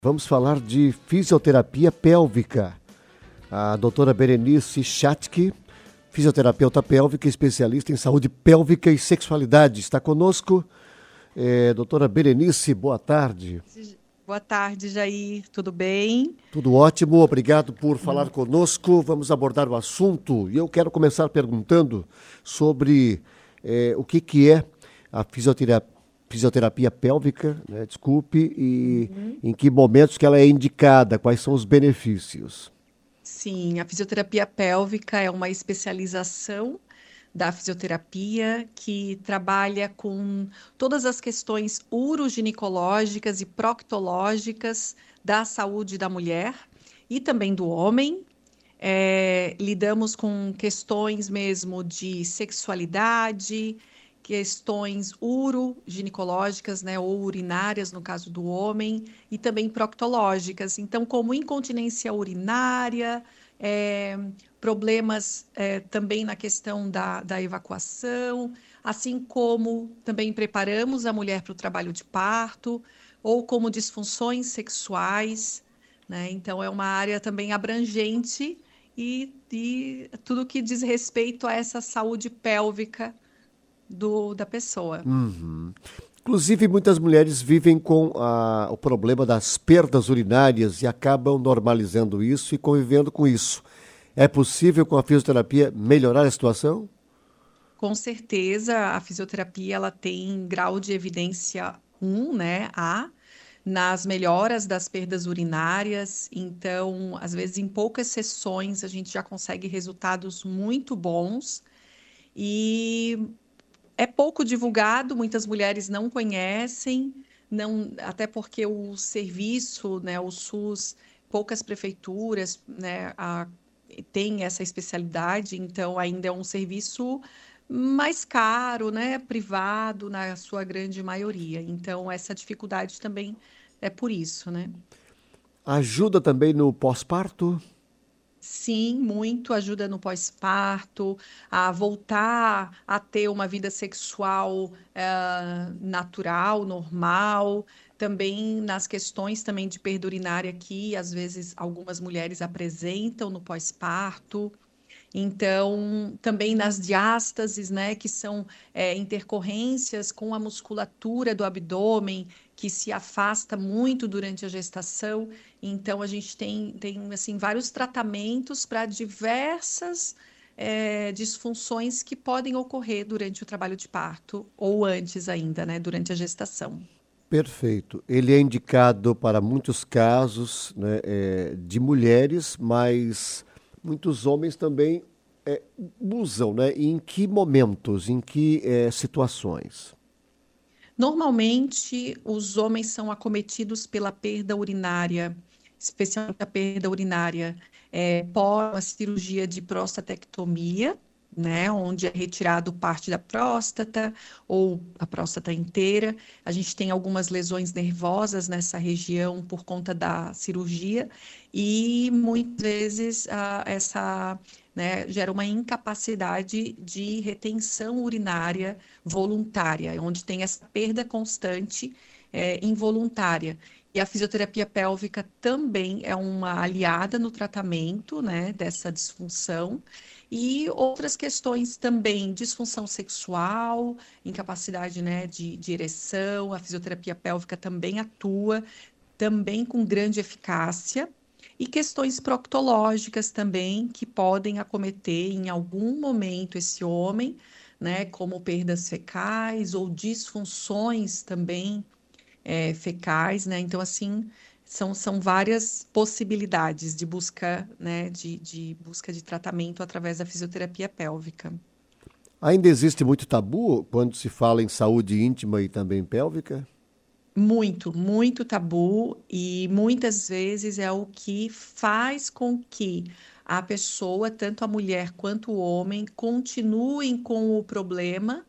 Vamos falar de fisioterapia pélvica. A doutora Berenice Chatke, fisioterapeuta pélvica, especialista em saúde pélvica e sexualidade, está conosco. Doutora Berenice, boa tarde. Boa tarde, Jair. Tudo bem? Tudo ótimo, obrigado por falar conosco. Vamos abordar o assunto e eu quero começar perguntando sobre o que é a fisioterapia pélvica, né? Desculpe, e em que momentos que ela é indicada, quais são os benefícios? Sim, a fisioterapia pélvica é uma especialização da fisioterapia que trabalha com todas as questões uroginecológicas e proctológicas da saúde da mulher e também do homem. Lidamos com questões mesmo de sexualidade, questões uroginecológicas, né, ou urinárias no caso do homem, e também proctológicas. Então, como incontinência urinária, problemas também na questão da evacuação, assim como também preparamos a mulher para o trabalho de parto, ou como disfunções sexuais, né? Então, é uma área também abrangente e tudo que diz respeito a essa saúde pélvica da pessoa. Inclusive, muitas mulheres vivem com o problema das perdas urinárias e acabam normalizando isso e convivendo com isso. É possível, com a fisioterapia, melhorar a situação? Com certeza, a fisioterapia ela tem grau de evidência 1, né, A, nas melhoras das perdas urinárias. Então, às vezes, em poucas sessões, a gente já consegue resultados muito bons. E é pouco divulgado, muitas mulheres não conhecem, não, até porque o serviço, né, o SUS, poucas prefeituras, né, tem essa especialidade, então ainda é um serviço mais caro, né, privado na sua grande maioria. Então essa dificuldade também é por isso, né? Ajuda também no pós-parto? Sim, muito ajuda no pós-parto, a voltar a ter uma vida sexual natural, normal, também nas questões também de perda urinária que às vezes algumas mulheres apresentam no pós-parto. Então, também nas diástases, né, que são intercorrências com a musculatura do abdômen, que se afasta muito durante a gestação. Então, a gente tem assim, vários tratamentos para diversas disfunções que podem ocorrer durante o trabalho de parto, ou antes ainda, né, durante a gestação. Perfeito. Ele é indicado para muitos casos, né, de mulheres, mas muitos homens também usam, né? Em que momentos, em que situações? Normalmente, os homens são acometidos pela perda urinária, especialmente a perda urinária pós uma cirurgia de prostatectomia, né, onde é retirado parte da próstata ou a próstata inteira. A gente tem algumas lesões nervosas nessa região por conta da cirurgia e muitas vezes essa, né, gera uma incapacidade de retenção urinária voluntária, onde tem essa perda constante involuntária. E a fisioterapia pélvica também é uma aliada no tratamento, né, dessa disfunção. E outras questões também, disfunção sexual, incapacidade, né, de ereção, a fisioterapia pélvica também atua, também com grande eficácia. E questões proctológicas também, que podem acometer em algum momento esse homem, né, como perdas fecais ou disfunções também fecais, né? Então, assim, são várias possibilidades de busca, né, de busca de tratamento através da fisioterapia pélvica. Ainda existe muito tabu quando se fala em saúde íntima e também pélvica? Muito, muito tabu, e muitas vezes é o que faz com que a pessoa, tanto a mulher quanto o homem, continuem com o problema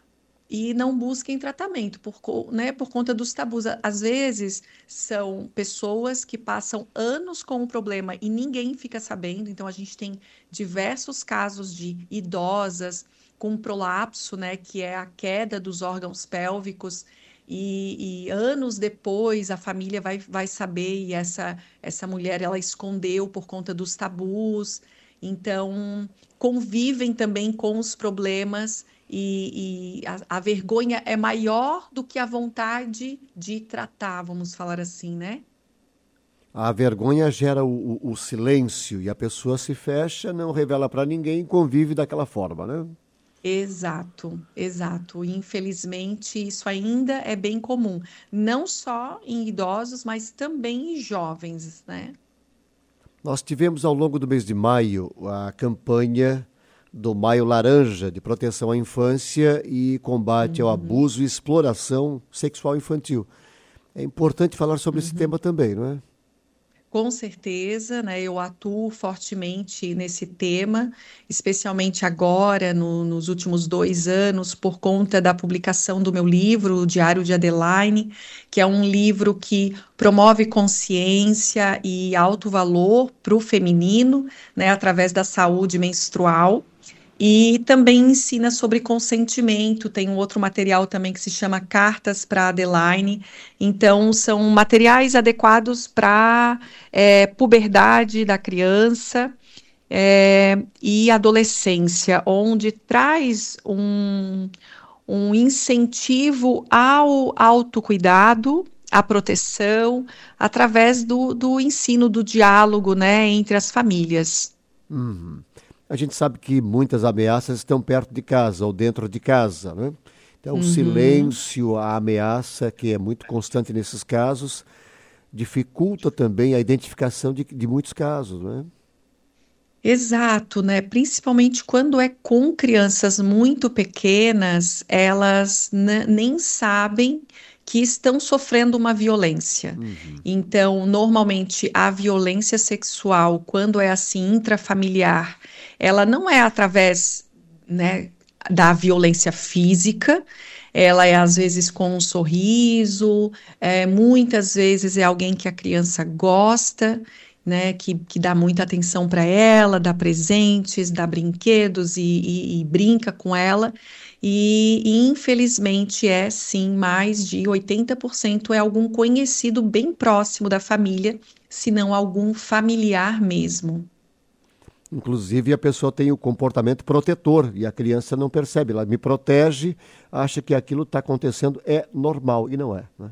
e não busquem tratamento né, por conta dos tabus. Às vezes são pessoas que passam anos com o problema e ninguém fica sabendo. Então a gente tem diversos casos de idosas com prolapso, né, que é a queda dos órgãos pélvicos. e anos depois a família vai saber, e essa mulher ela escondeu por conta dos tabus, então convivem também com os problemas, e a vergonha é maior do que a vontade de tratar, vamos falar assim, né? A vergonha gera o silêncio e a pessoa se fecha, não revela para ninguém e convive daquela forma, né? Exato, exato. Infelizmente, isso ainda é bem comum, não só em idosos, mas também em jovens, né? Nós tivemos ao longo do mês de maio a campanha do Maio Laranja, de proteção à infância e combate ao Uhum, abuso e exploração sexual infantil. É importante falar sobre esse uhum. tema também, não é? Com certeza, né? Eu atuo fortemente nesse tema, especialmente agora, nos últimos 2 anos, por conta da publicação do meu livro, O Diário de Adeline, que é um livro que promove consciência e alto valor para o feminino, né, através da saúde menstrual. E também ensina sobre consentimento. Tem um outro material também que se chama Cartas para Adeline. Então, são materiais adequados para puberdade da criança e adolescência, onde traz um incentivo ao autocuidado, à proteção, através do ensino, do diálogo, né, entre as famílias. Uhum. A gente sabe que muitas ameaças estão perto de casa ou dentro de casa, né? Então, o Uhum. silêncio, a ameaça, que é muito constante nesses casos, dificulta também a identificação de muitos casos, né? Exato, né? Principalmente quando é com crianças muito pequenas, elas nem sabem que estão sofrendo uma violência. Uhum. Então, normalmente, a violência sexual, quando é assim intrafamiliar, ela não é através, né, da violência física. Ela é às vezes com um sorriso, muitas vezes é alguém que a criança gosta, né, que dá muita atenção para ela, dá presentes, dá brinquedos e brinca com ela. E infelizmente é sim, mais de 80% é algum conhecido bem próximo da família, se não algum familiar mesmo. Inclusive, a pessoa tem o comportamento protetor e a criança não percebe. Ela me protege, acha que aquilo está acontecendo é normal e não é, né?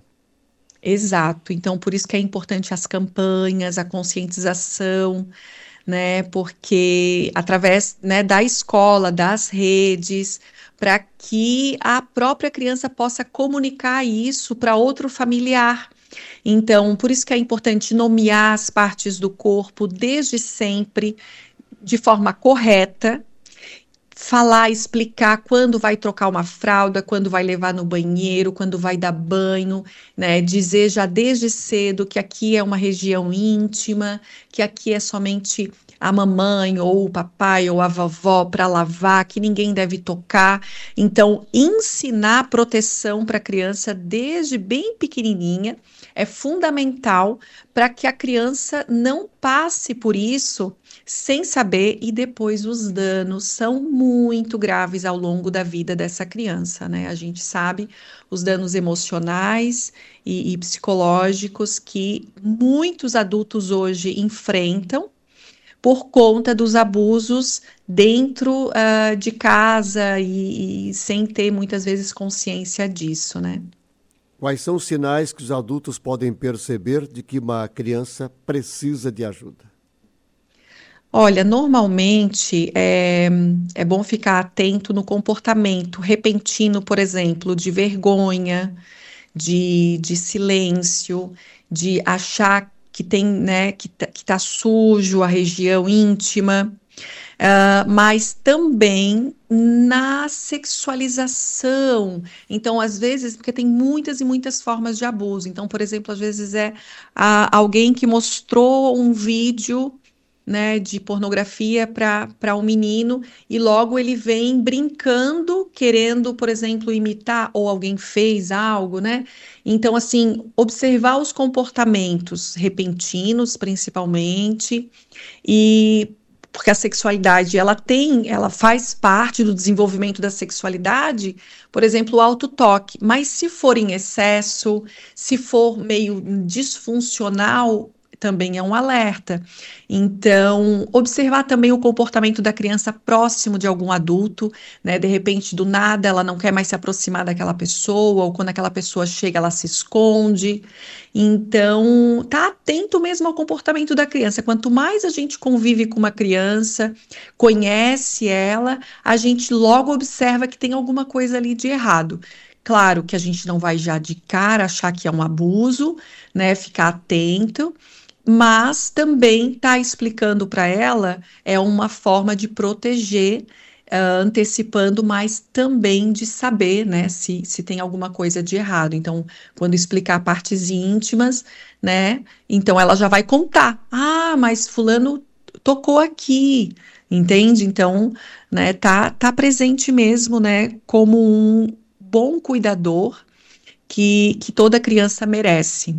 Exato. Então, por isso que é importante as campanhas, a conscientização, né? Porque através, né, da escola, das redes, para que a própria criança possa comunicar isso para outro familiar. Então, por isso que é importante nomear as partes do corpo desde sempre, de forma correta, falar, explicar quando vai trocar uma fralda, quando vai levar no banheiro, quando vai dar banho, né? Dizer já desde cedo que aqui é uma região íntima, que aqui é somente a mamãe ou o papai ou a vovó para lavar, que ninguém deve tocar. Então, ensinar proteção para a criança desde bem pequenininha é fundamental para que a criança não passe por isso sem saber, e depois os danos são muito graves ao longo da vida dessa criança, né? A gente sabe os danos emocionais e psicológicos que muitos adultos hoje enfrentam por conta dos abusos dentro, de casa e sem ter muitas vezes consciência disso, né? Quais são os sinais que os adultos podem perceber de que uma criança precisa de ajuda? Olha, normalmente é bom ficar atento no comportamento repentino, por exemplo, de vergonha, de silêncio, de achar que tem, né, que tá sujo a região íntima, mas também na sexualização. Então, às vezes, porque tem muitas e muitas formas de abuso. Então, por exemplo, às vezes é alguém que mostrou um vídeo, né, de pornografia para um menino e logo ele vem brincando, querendo, por exemplo, imitar ou alguém fez algo, né? Então, assim, observar os comportamentos repentinos, principalmente, e porque a sexualidade, ela faz parte do desenvolvimento da sexualidade, por exemplo, o autotoque, mas se for em excesso, se for meio disfuncional, também é um alerta. Então, observar também o comportamento da criança próximo de algum adulto, né? De repente, do nada, ela não quer mais se aproximar daquela pessoa, ou quando aquela pessoa chega, ela se esconde. Então, tá atento mesmo ao comportamento da criança. Quanto mais a gente convive com uma criança, conhece ela, a gente logo observa que tem alguma coisa ali de errado. Claro que a gente não vai já de cara achar que é um abuso, né? Ficar atento, mas também está explicando para ela é uma forma de proteger, antecipando, mas também de saber, né, se tem alguma coisa de errado. Então, quando explicar partes íntimas, né, então ela já vai contar. Ah, mas fulano tocou aqui, entende? Então, né, tá presente mesmo, né, como um bom cuidador que toda criança merece.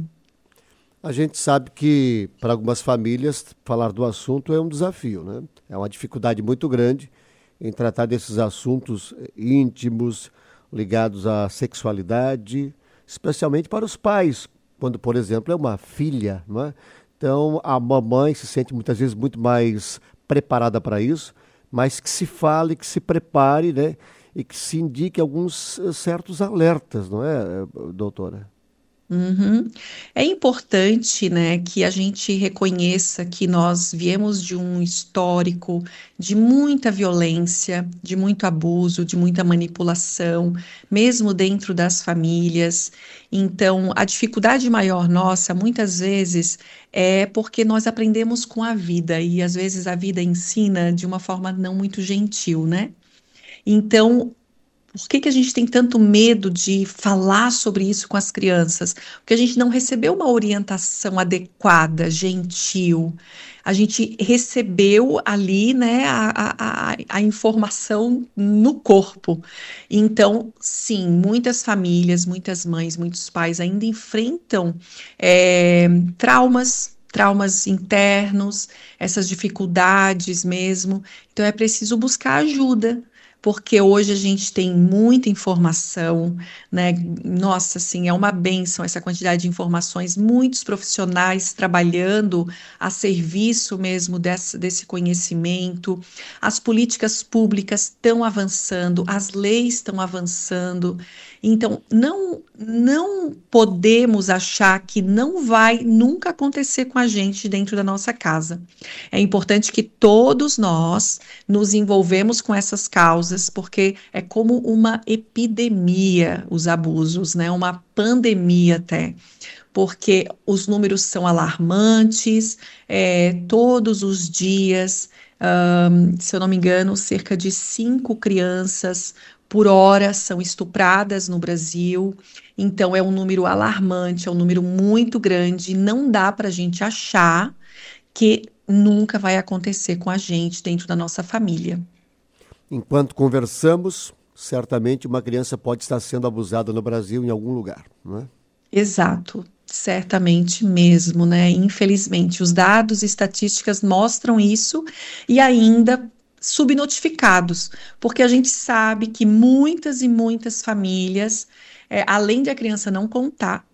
A gente sabe que, para algumas famílias, falar do assunto é um desafio, né? É uma dificuldade muito grande em tratar desses assuntos íntimos, ligados à sexualidade, especialmente para os pais, quando, por exemplo, é uma filha, não é? Então, a mamãe se sente muitas vezes muito mais preparada para isso, mas que se fale, que se prepare, né? E que se indique alguns certos alertas, não é, doutora? Uhum. É importante, né, que a gente reconheça que nós viemos de um histórico de muita violência, de muito abuso, de muita manipulação, mesmo dentro das famílias. Então, a dificuldade maior nossa, muitas vezes, é porque nós aprendemos com a vida e às vezes a vida ensina de uma forma não muito gentil, né? Então, por que que a gente tem tanto medo de falar sobre isso com as crianças? Porque a gente não recebeu uma orientação adequada, gentil. A gente recebeu ali, né, a informação no corpo. Então, sim, muitas famílias, muitas mães, muitos pais ainda enfrentam traumas internos, essas dificuldades mesmo. Então, é preciso buscar ajuda, porque hoje a gente tem muita informação, né? Nossa, assim, é uma bênção essa quantidade de informações, muitos profissionais trabalhando a serviço mesmo desse conhecimento. As políticas públicas estão avançando, as leis estão avançando. Então, não podemos achar que não vai nunca acontecer com a gente dentro da nossa casa. É importante que todos nós nos envolvemos com essas causas, porque é como uma epidemia os abusos, né? Uma pandemia até, porque os números são alarmantes, todos os dias, se eu não me engano, cerca de 5 crianças por hora são estupradas no Brasil. Então, é um número alarmante, é um número muito grande. Não dá para a gente achar que nunca vai acontecer com a gente dentro da nossa família. Enquanto conversamos, certamente uma criança pode estar sendo abusada no Brasil em algum lugar, não é? Exato, certamente mesmo, né? Infelizmente, os dados e estatísticas mostram isso e ainda subnotificados, porque a gente sabe que muitas e muitas famílias, além de a criança não contar,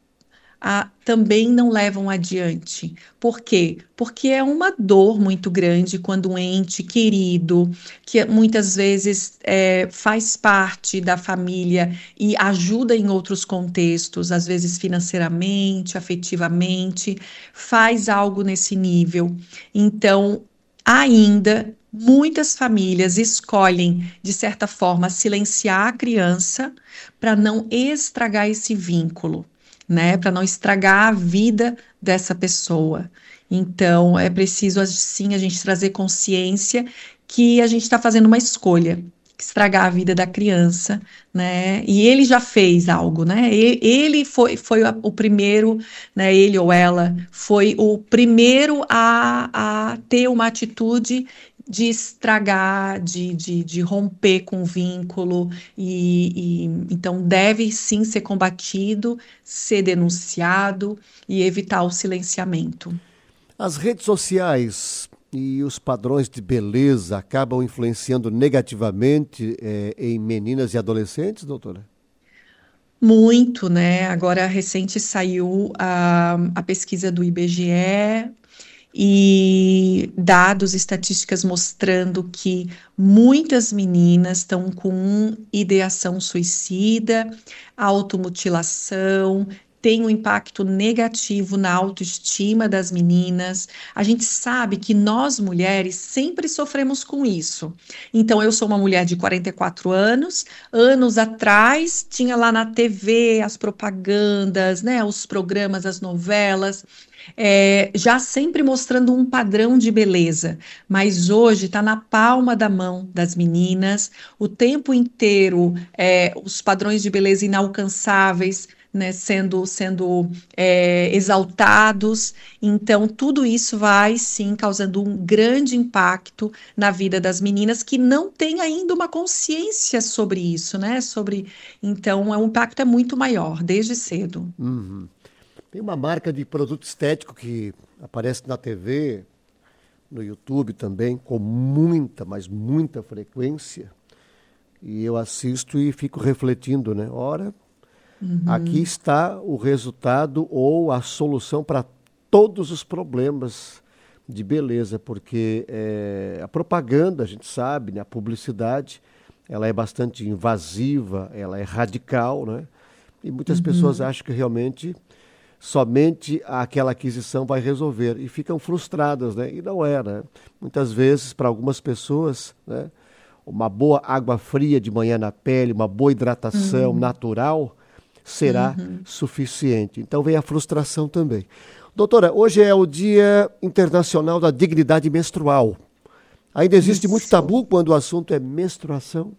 também não levam adiante. Por quê? Porque é uma dor muito grande quando um ente querido, que muitas vezes faz parte da família e ajuda em outros contextos, às vezes financeiramente, afetivamente, faz algo nesse nível. Então, ainda muitas famílias escolhem, de certa forma, silenciar a criança para não estragar esse vínculo, né, para não estragar a vida dessa pessoa. Então, é preciso, assim, a gente trazer consciência que a gente está fazendo uma escolha, estragar a vida da criança, né, e ele já fez algo, né, ele foi o primeiro, né, ele ou ela foi o primeiro a ter uma atitude de estragar, de romper com o vínculo, então deve sim ser combatido, ser denunciado e evitar o silenciamento. As redes sociais e os padrões de beleza acabam influenciando negativamente em meninas e adolescentes, doutora? Muito, né? Agora, recente saiu a pesquisa do IBGE e dados, estatísticas mostrando que muitas meninas estão com ideação suicida, automutilação, tem um impacto negativo na autoestima das meninas. A gente sabe que nós mulheres sempre sofremos com isso. Então, eu sou uma mulher de 44 anos, anos atrás tinha lá na TV as propagandas, né, os programas, as novelas, já sempre mostrando um padrão de beleza, mas hoje está na palma da mão das meninas, o tempo inteiro, os padrões de beleza inalcançáveis, né, sendo exaltados. Então, tudo isso vai, sim, causando um grande impacto na vida das meninas que não têm ainda uma consciência sobre isso, né? Então, o impacto é muito maior, desde cedo. Uhum. Tem uma marca de produto estético que aparece na TV, no YouTube também, com muita, mas muita frequência. E eu assisto e fico refletindo, né? Ora, aqui está o resultado ou a solução para todos os problemas de beleza, porque a propaganda, a gente sabe, né? A publicidade, ela é bastante invasiva, ela é radical, né? E muitas pessoas acham que realmente somente aquela aquisição vai resolver e ficam frustradas, né? E não é, né? Muitas vezes, para algumas pessoas, né, uma boa água fria de manhã na pele, uma boa hidratação natural será suficiente. Então vem a frustração também. Doutora, hoje é o Dia Internacional da Dignidade Menstrual. Ainda existe muito Isso. tabu quando o assunto é menstruação?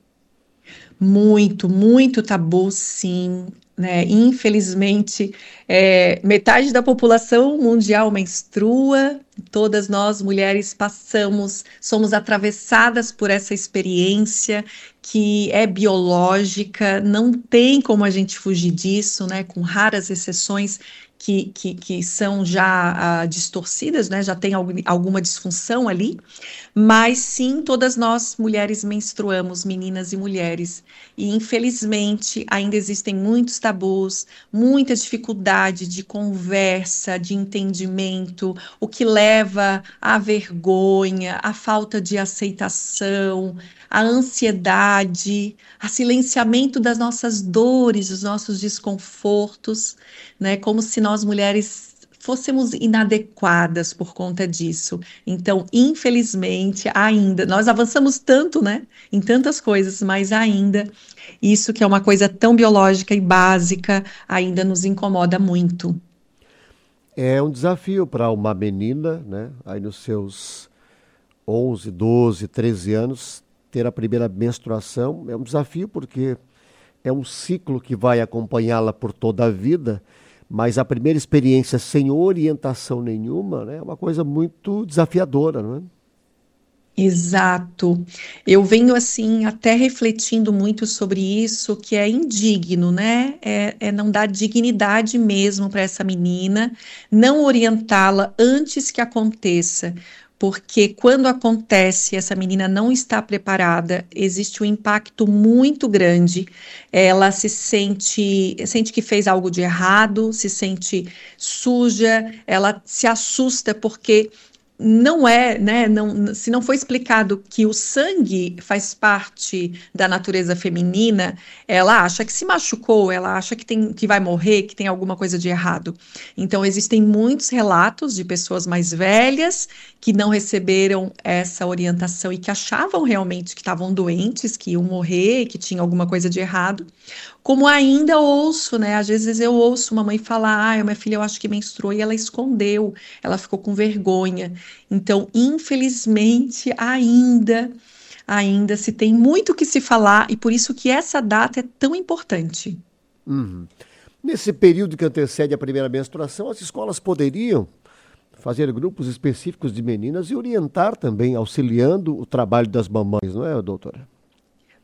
Muito, muito tabu, sim, né? Infelizmente, metade da população mundial menstrua, todas nós mulheres somos atravessadas por essa experiência que é biológica, não tem como a gente fugir disso, né? Com raras exceções que são já distorcidas, né? Já tem alguma disfunção ali. Mas sim, todas nós mulheres menstruamos, meninas e mulheres. E infelizmente ainda existem muitos tabus, muita dificuldade de conversa, de entendimento, o que leva à vergonha, à falta de aceitação, à ansiedade, a silenciamento das nossas dores, dos nossos desconfortos, né? Como se nós mulheres fôssemos inadequadas por conta disso. Então, infelizmente, ainda, nós avançamos tanto, né, em tantas coisas, mas ainda, isso que é uma coisa tão biológica e básica, ainda nos incomoda muito. É um desafio para uma menina, né, aí nos seus 11, 12, 13 anos, ter a primeira menstruação. É um desafio porque é um ciclo que vai acompanhá-la por toda a vida, mas a primeira experiência sem orientação nenhuma, né, é uma coisa muito desafiadora, não é? Exato. Eu venho assim até refletindo muito sobre isso, que é indigno, né? É não dar dignidade mesmo para essa menina, não orientá-la antes que aconteça. Porque quando acontece, essa menina não está preparada, existe um impacto muito grande. Ela sente que fez algo de errado, se sente suja, ela se assusta porque não é, né? Se não foi explicado que o sangue faz parte da natureza feminina, ela acha que se machucou, ela acha que vai morrer, que tem alguma coisa de errado. Então, existem muitos relatos de pessoas mais velhas que não receberam essa orientação e que achavam realmente que estavam doentes, que iam morrer, que tinha alguma coisa de errado. Como ainda ouço, né? Às vezes eu ouço uma mãe falar: minha filha, eu acho que menstruou e ela escondeu, ela ficou com vergonha. Então, infelizmente, ainda se tem muito que se falar e por isso que essa data é tão importante. Uhum. Nesse período que antecede a primeira menstruação, as escolas poderiam fazer grupos específicos de meninas e orientar também, auxiliando o trabalho das mamães, não é, doutora?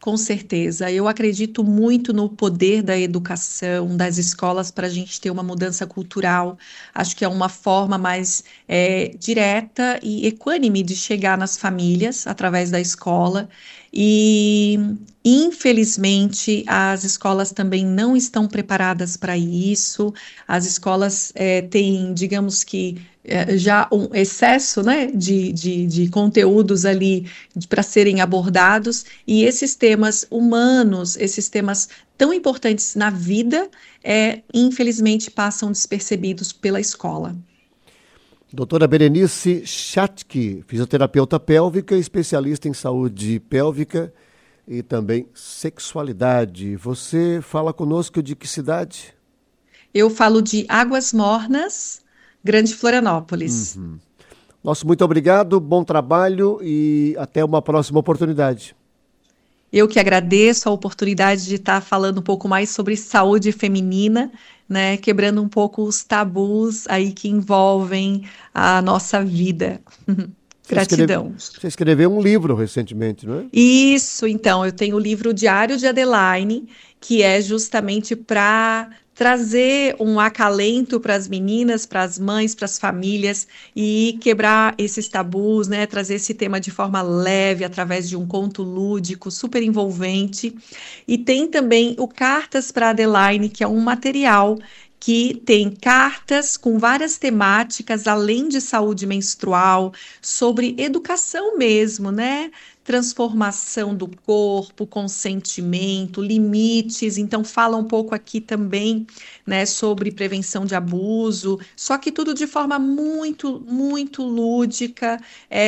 Com certeza, eu acredito muito no poder da educação, das escolas, para a gente ter uma mudança cultural. Acho que é uma forma mais direta e equânime de chegar nas famílias através da escola. E, infelizmente, as escolas também não estão preparadas para isso. As escolas têm, digamos que, já um excesso, né, de conteúdos ali para serem abordados, e esses temas humanos, esses temas tão importantes na vida, infelizmente passam despercebidos pela escola. Doutora Berenice Chatke, fisioterapeuta pélvica, especialista em saúde pélvica e também sexualidade. Você fala conosco de que cidade? Eu falo de Águas Mornas, Grande Florianópolis. Nosso muito obrigado, bom trabalho e até uma próxima oportunidade. Eu que agradeço a oportunidade de estar falando um pouco mais sobre saúde feminina, né, quebrando um pouco os tabus aí que envolvem a nossa vida. Gratidão. Você escreveu um livro recentemente, não é? Isso, então, eu tenho o livro Diário de Adeline, que é justamente para trazer um acalento para as meninas, para as mães, para as famílias e quebrar esses tabus, né? Trazer esse tema de forma leve, através de um conto lúdico, super envolvente. E tem também o Cartas para Adeline, que é um material que tem cartas com várias temáticas, além de saúde menstrual, sobre educação mesmo, né? Transformação do corpo, consentimento, limites. Então, fala um pouco aqui também, né, sobre prevenção de abuso, só que tudo de forma muito, muito lúdica,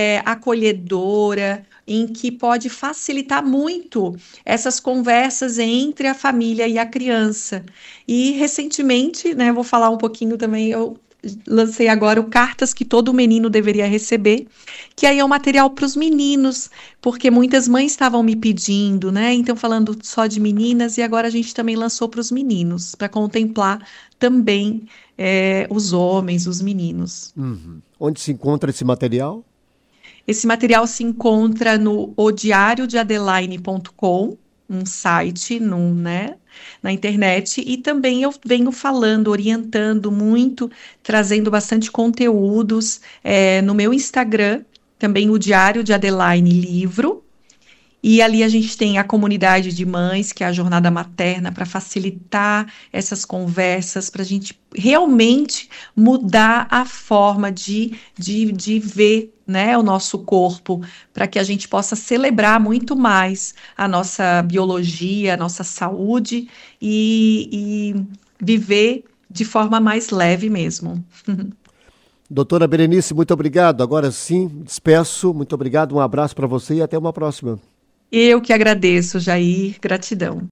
acolhedora, em que pode facilitar muito essas conversas entre a família e a criança. E recentemente, né, vou falar um pouquinho também, eu lancei agora o Cartas que todo menino deveria receber, que aí é um material para os meninos, porque muitas mães estavam me pedindo, né? Então, falando só de meninas, e agora a gente também lançou para os meninos, para contemplar também os homens, os meninos. Onde se encontra esse material? Esse material se encontra no odiariodeadeline.com, um site, né, na internet, e também eu venho falando, orientando muito, trazendo bastante conteúdos no meu Instagram, também o Diário de Adeline Livro, e ali a gente tem a comunidade de mães, que é a jornada materna, para facilitar essas conversas, para a gente realmente mudar a forma de ver, né, o nosso corpo, para que a gente possa celebrar muito mais a nossa biologia, a nossa saúde e viver de forma mais leve mesmo. Doutora Berenice, muito obrigado. Agora sim, despeço. Muito obrigado, um abraço para você e até uma próxima. Eu que agradeço, Jair. Gratidão.